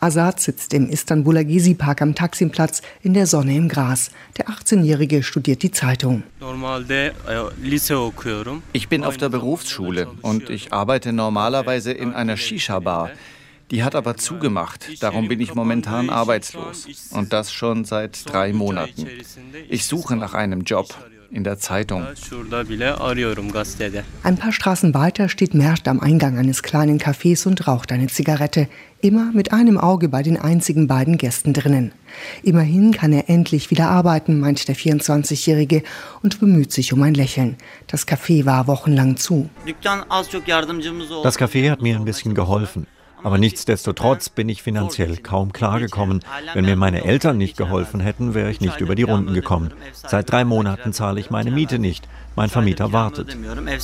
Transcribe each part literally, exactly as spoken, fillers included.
Azad sitzt im Istanbuler Gezi-Park am Taksimplatz in der Sonne im Gras. Der achtzehnjährige studiert die Zeitung. Ich bin auf der Berufsschule und ich arbeite normalerweise in einer Shisha-Bar. Die hat aber zugemacht, darum bin ich momentan arbeitslos. Und das schon seit drei Monaten. Ich suche nach einem Job. In der Zeitung. Ein paar Straßen weiter steht Mert am Eingang eines kleinen Cafés und raucht eine Zigarette. Immer mit einem Auge bei den einzigen beiden Gästen drinnen. Immerhin kann er endlich wieder arbeiten, meint der vierundzwanzigjährige und bemüht sich um ein Lächeln. Das Café war wochenlang zu. Das Café hat mir ein bisschen geholfen. Aber nichtsdestotrotz bin ich finanziell kaum klargekommen. Wenn mir meine Eltern nicht geholfen hätten, wäre ich nicht über die Runden gekommen. Seit drei Monaten zahle ich meine Miete nicht. Mein Vermieter wartet.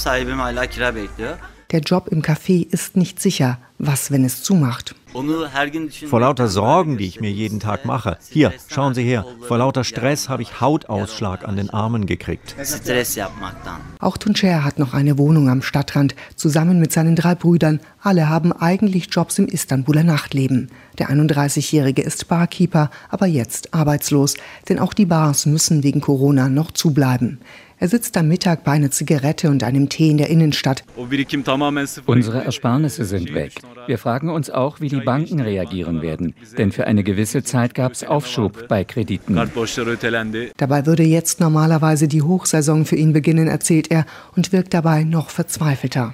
Der Job im Café ist nicht sicher. Was, wenn es zumacht? Vor lauter Sorgen, die ich mir jeden Tag mache. Hier, schauen Sie her. Vor lauter Stress habe ich Hautausschlag an den Armen gekriegt. Auch Tuncer hat noch eine Wohnung am Stadtrand, zusammen mit seinen drei Brüdern. Alle haben eigentlich Jobs im Istanbuler Nachtleben. Der einunddreißigjährige ist Barkeeper, aber jetzt arbeitslos. Denn auch die Bars müssen wegen Corona noch zubleiben. Er sitzt am Mittag bei einer Zigarette und einem Tee in der Innenstadt. Unsere Ersparnisse sind weg. Wir fragen uns auch, wie die Banken reagieren werden. Denn für eine gewisse Zeit gab es Aufschub bei Krediten. Dabei würde jetzt normalerweise die Hochsaison für ihn beginnen, erzählt er, und wirkt dabei noch verzweifelter.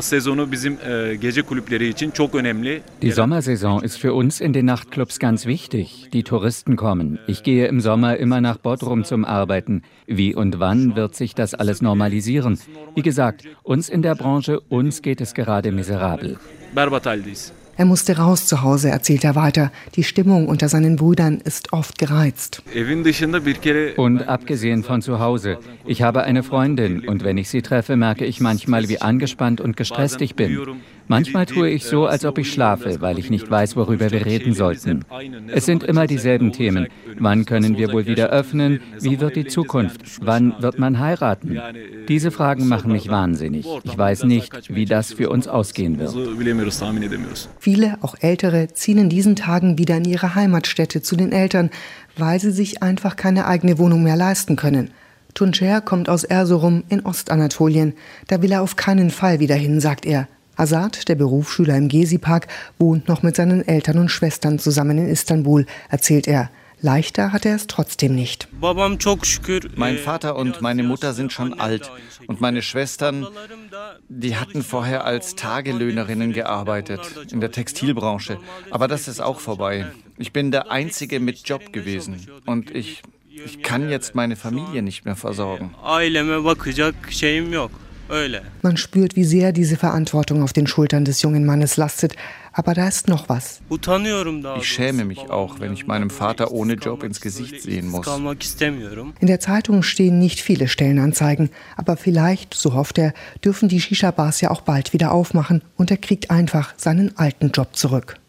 Die Sommersaison ist für uns in den Nachtclubs ganz wichtig. Die Touristen kommen. Ich gehe im Sommer immer nach Bodrum zum Arbeiten. Wie und wann wird sich das alles normalisieren? Wie gesagt, uns in der Branche, uns geht es gerade miserabel. Er musste raus zu Hause, erzählt er weiter. Die Stimmung unter seinen Brüdern ist oft gereizt. Und abgesehen von zu Hause. Ich habe eine Freundin und wenn ich sie treffe, merke ich manchmal, wie angespannt und gestresst ich bin. Manchmal tue ich so, als ob ich schlafe, weil ich nicht weiß, worüber wir reden sollten. Es sind immer dieselben Themen. Wann können wir wohl wieder öffnen? Wie wird die Zukunft? Wann wird man heiraten? Diese Fragen machen mich wahnsinnig. Ich weiß nicht, wie das für uns ausgehen wird. Viele, auch Ältere, ziehen in diesen Tagen wieder in ihre Heimatstädte zu den Eltern, weil sie sich einfach keine eigene Wohnung mehr leisten können. Tuncer kommt aus Erzurum in Ostanatolien. Da will er auf keinen Fall wieder hin, sagt er. Azad, der Berufsschüler im Gezi-Park, wohnt noch mit seinen Eltern und Schwestern zusammen in Istanbul, erzählt er. Leichter hat er es trotzdem nicht. Mein Vater und meine Mutter sind schon alt und meine Schwestern, die hatten vorher als Tagelöhnerinnen gearbeitet in der Textilbranche. Aber das ist auch vorbei. Ich bin der Einzige mit Job gewesen und ich, ich kann jetzt meine Familie nicht mehr versorgen. Man spürt, wie sehr diese Verantwortung auf den Schultern des jungen Mannes lastet. Aber da ist noch was. Ich schäme mich auch, wenn ich meinem Vater ohne Job ins Gesicht sehen muss. In der Zeitung stehen nicht viele Stellenanzeigen. Aber vielleicht, so hofft er, dürfen die Shisha-Bars ja auch bald wieder aufmachen und er kriegt einfach seinen alten Job zurück.